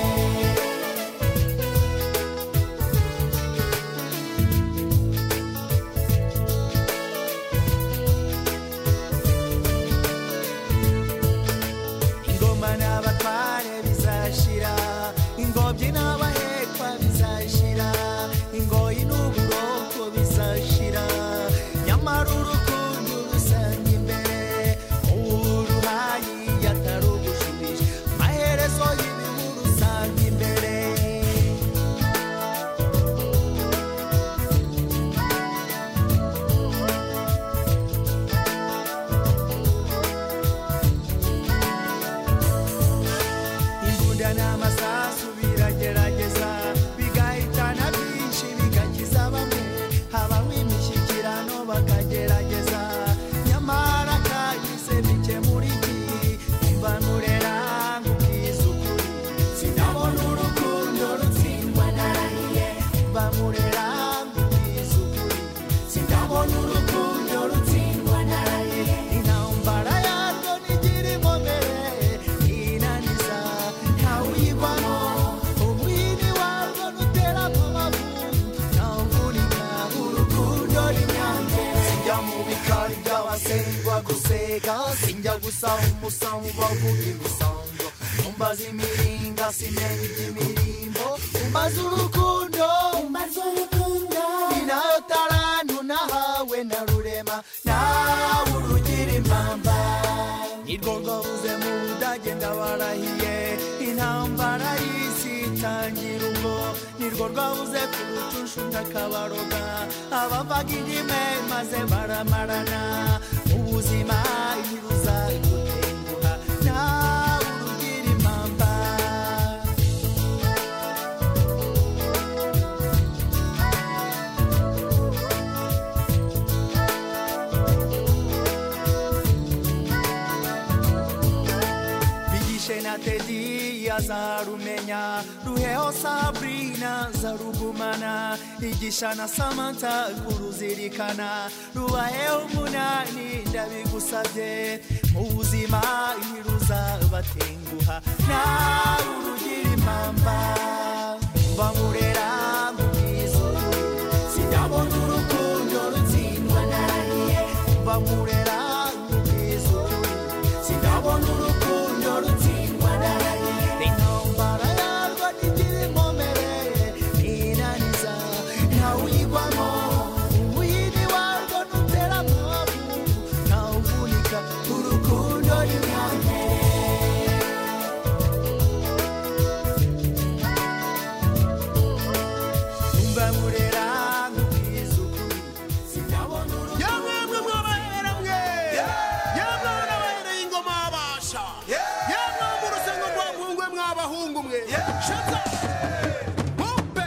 ingoma n'abatware bizashira ingobyi n'abahekwa bizashira ingoyi n'uburoko bizashira nyamara urukundo rusanga imbere uruhayi yatarugushubije amaherezo y'ibihu rusanga imbere imbunda n'amasasu biragerageza bigahitana byinshi bigakiza bamwe habaho imishyikirano bakagerageza nyamara kahise bike muri iki umva nurera nkubwiza ukuri sinabona urukundo rutsindwa narahiye umva murera nkubwiza ukuri sinabona urukundo rutsindwa narahiye intambara yarwo ntigira inkomere inaniza ntawuyigwamo umwini warwo ntutera amabavu ntawuvunika urukundo rinyange sinjya mu bikari by'abasengwa guseka sinjya gusaba umusamu bavuga imisango umbaza imiringa simenya iby'imirimbo umbaza urukundo umbaza urukundo ni nayo tarantu nahawe na rurema nawe urugira impamba nirwo rwabuze mu budage ndabarahiye intambara y'isi itangira ubwo nirwo rwabuze ku rucunshu ndakabaroga abavaga indime maze baramarana ubuzima ntibuzagutenguha nawe urugira impamba bigishe na tedi azarumenya ruheho sabrina zarugumana igisha na samantha kuruzirikana rubaheho umunani ndabigusabye mu buzima ntiruzabatenguha nawe urugira impamba bamurera nkubwiza ukuri sinabona urukundo rutsindwa narahiye bamurera nkubwiza ukuri sinabona urukundo rutsindwa narahiye intambara yarwo ntigira inkomere inaniza ntawuyigwamo umuyini warwo ntutera amabavu ntawuvunika urukundo runyane umva murera nkubwiza ukuri sinabona urukundo yamwe mwabahera mwe yamwe n'abahereye ingoma abasha yamwe mu rusengo rwa mpungwe mwabahungu mwe shaza Bombe.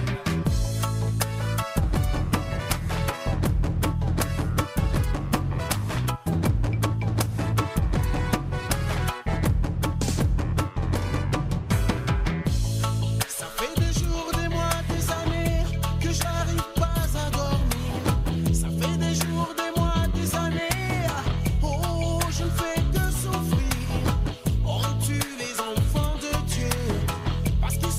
Ça fait des jours, des mois, des années que j'arrive pas à dormir. Ça fait des jours, des mois, des années. Oh, je ne fais que souffrir. On tue les enfants de Dieu parce qu'ils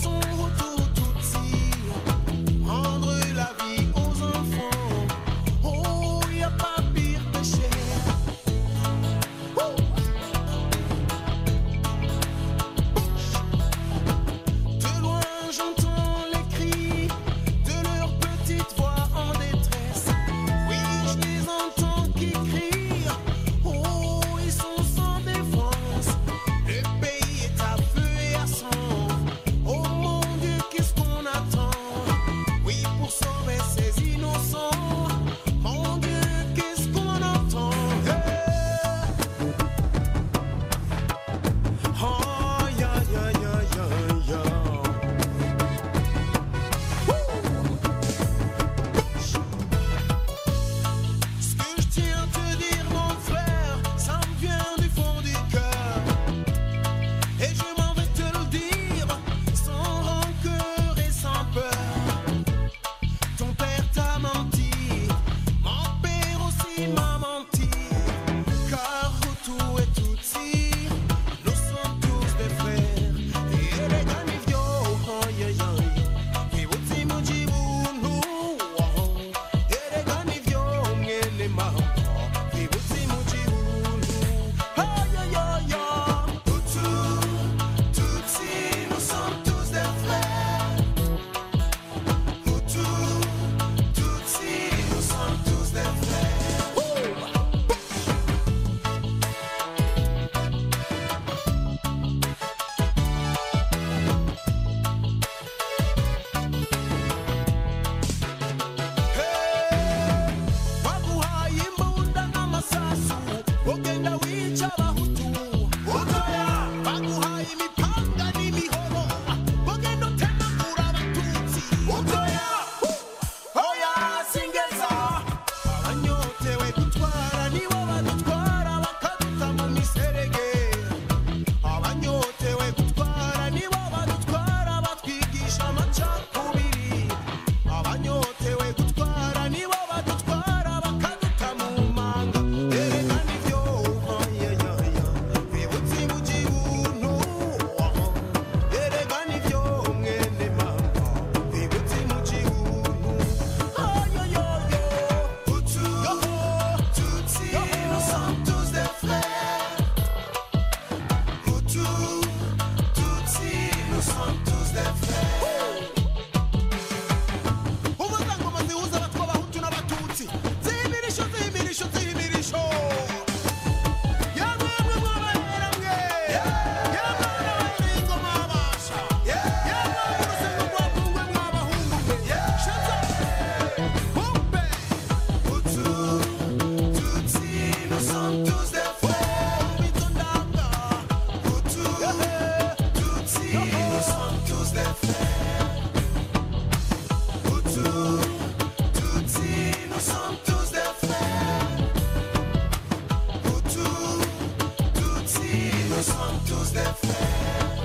tous des frères.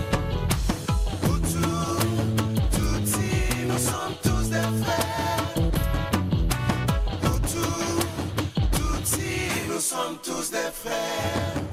Hutu, Tutsi, nous sommes tous des frères. Hutu, Tutsi, nous sommes tous des frères.